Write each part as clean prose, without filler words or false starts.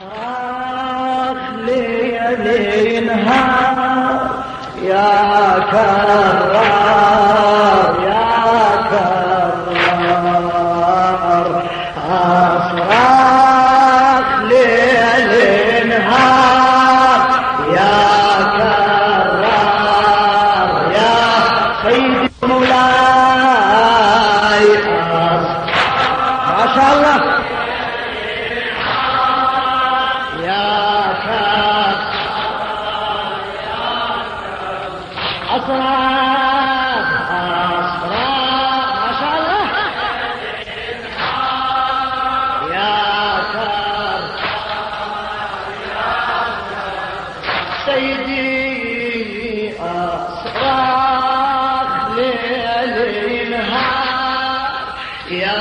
ليل نهار يا كرار يا كرار أصرخ ليل نهار يا كرار يا سيدي مولاي ما شاء الله أصراخ ما شاء الله يا كار سيدي أصراخ ليل نهار يا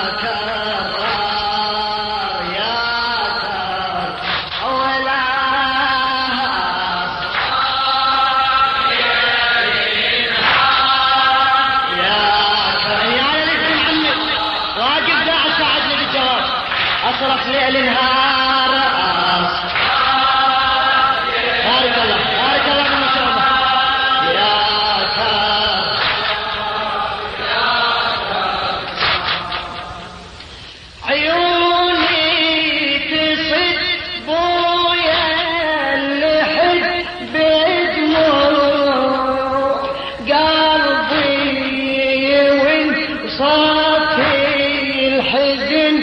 أصرخ ليل نهار بارك الله بارك الله ما شاء الله يا كار عيوني تصد بويا اللي حد بدموع قلبي وانصاف الحزن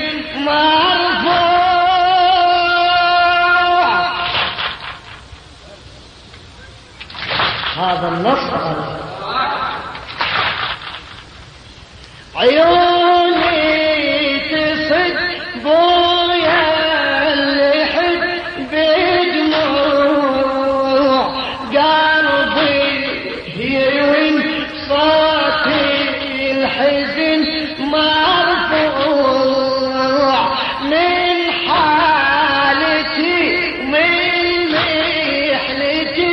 هذا النص عيوني تصد بويا اللي حد بدموع قلبي يوين صوتي الحزن مرفوع من حالتي من محنتي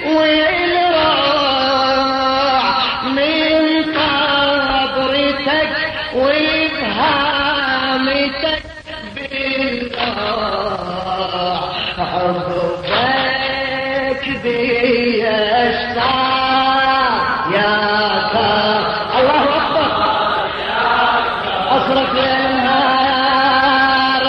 وإبهامتك بالله حبك بي أشتاق يا كار الله أكبر أصرخ يا نهار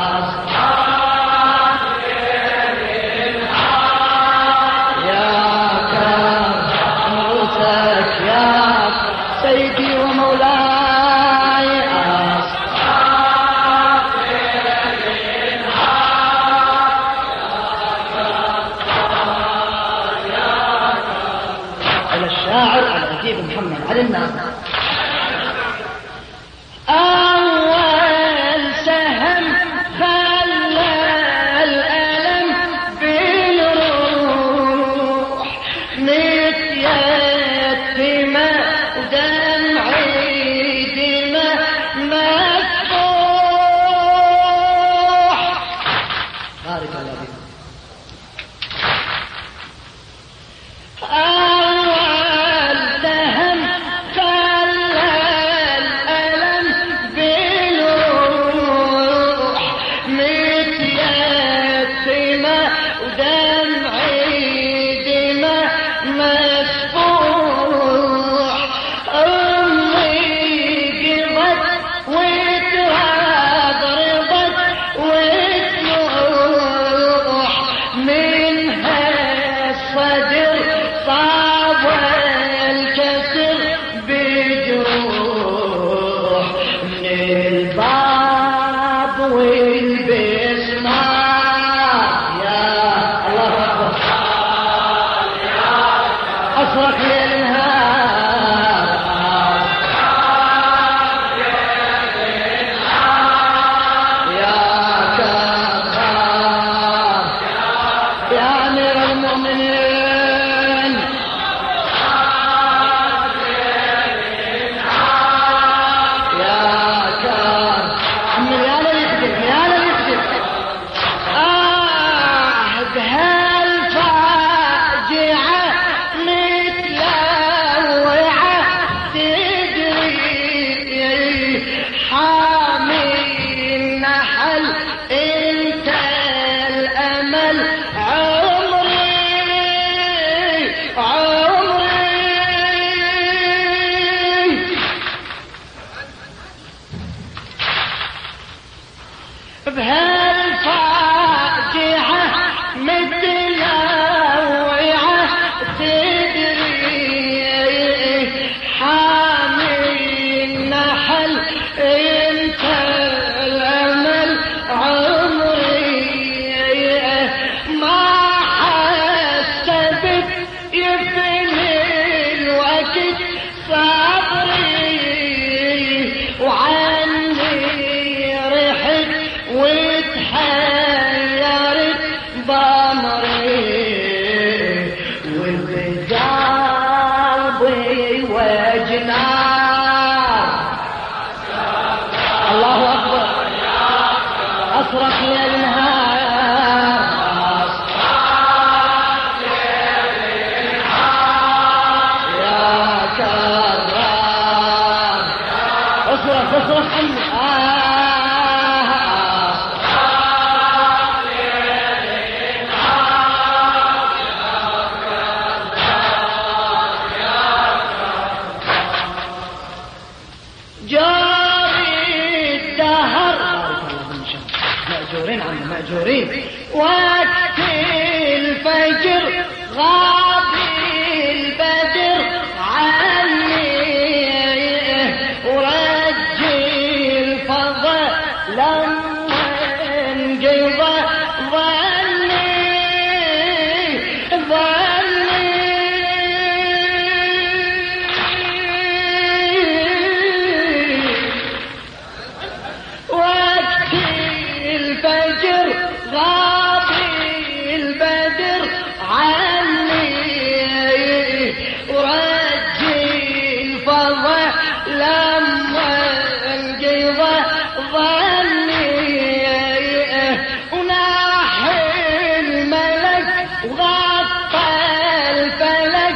يا كار موتك يا سيدي ومولاي الشاعر الأديب محمد علي الناصر أول سهم خلى الألم بالروح متيتمة ودمعي دمى مفتوح بارك الله فيك أصرخ ليل نهار يا كرار يا أمير المؤمنين يا كرار يا لا يخدم يا لا يخدم مأجورين عم مأجورين. وقت الفجر غاب البدر عني ورجي الفضاء لما انقضى ظني وقت الفجر غاب البدر عني ورجي الفضاء لما انقضى ظني وناحي الملك وغطى الفلك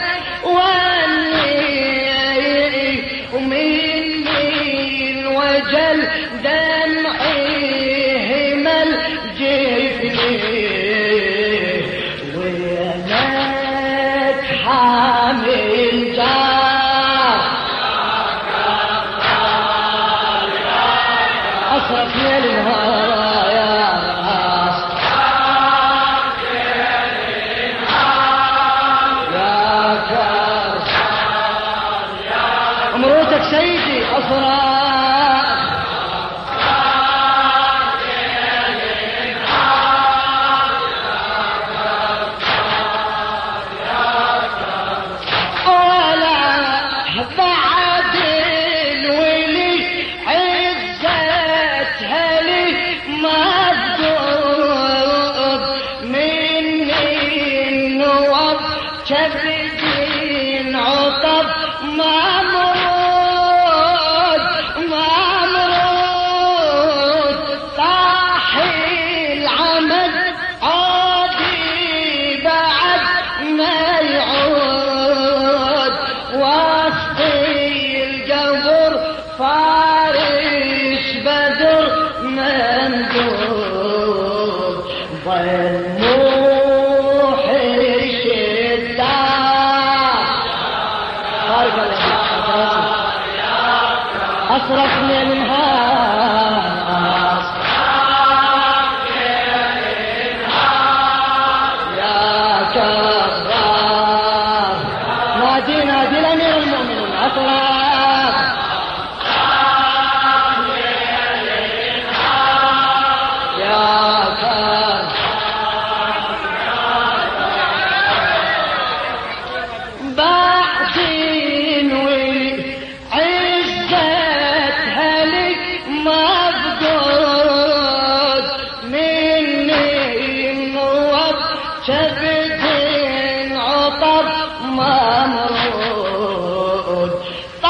واني ومني الوجل دمعي همل جفني وينك حامل جار أصرف ليل نهار يا راس يا كرس أمروتك سيدي أصرف بعد الولي عزتها لي مردود مني النوب كبدين عطب ممرود طاحي العمد عادي بعد ما يعود وسط القبر فارش بدر مندوب ظل موحش الدار أصرف منها يا كرار نادي الأمير المؤمنين أصرف يا كرار بعدين عزتها لك مفقود مني النوب شبدين عطب ممرود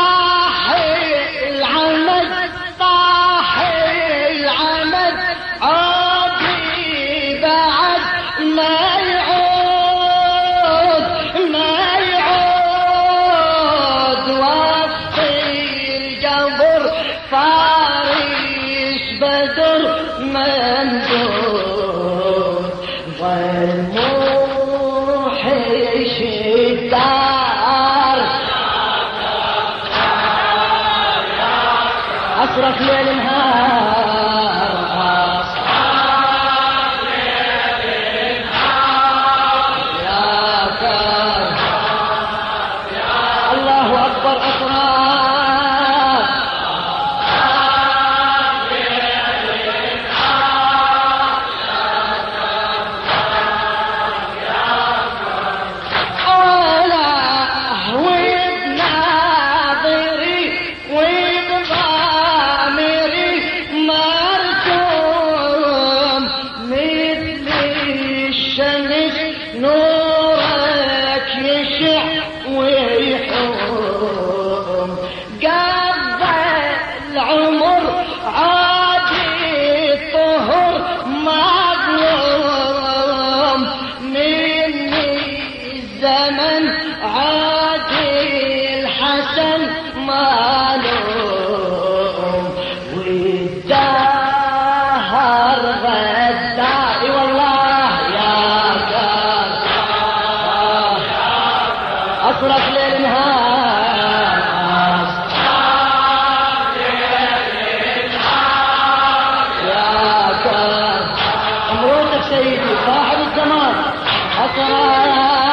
سيدي صاحب الزمان أسرار.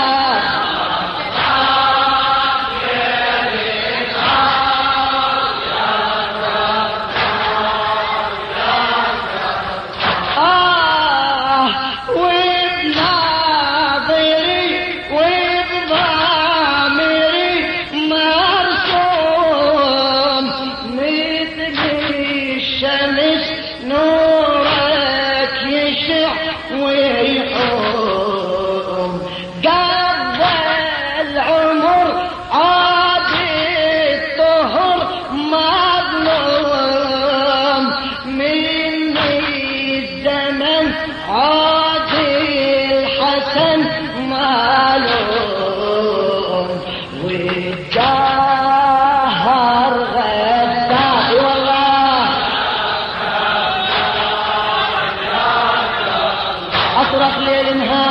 أصرخ ليل نهار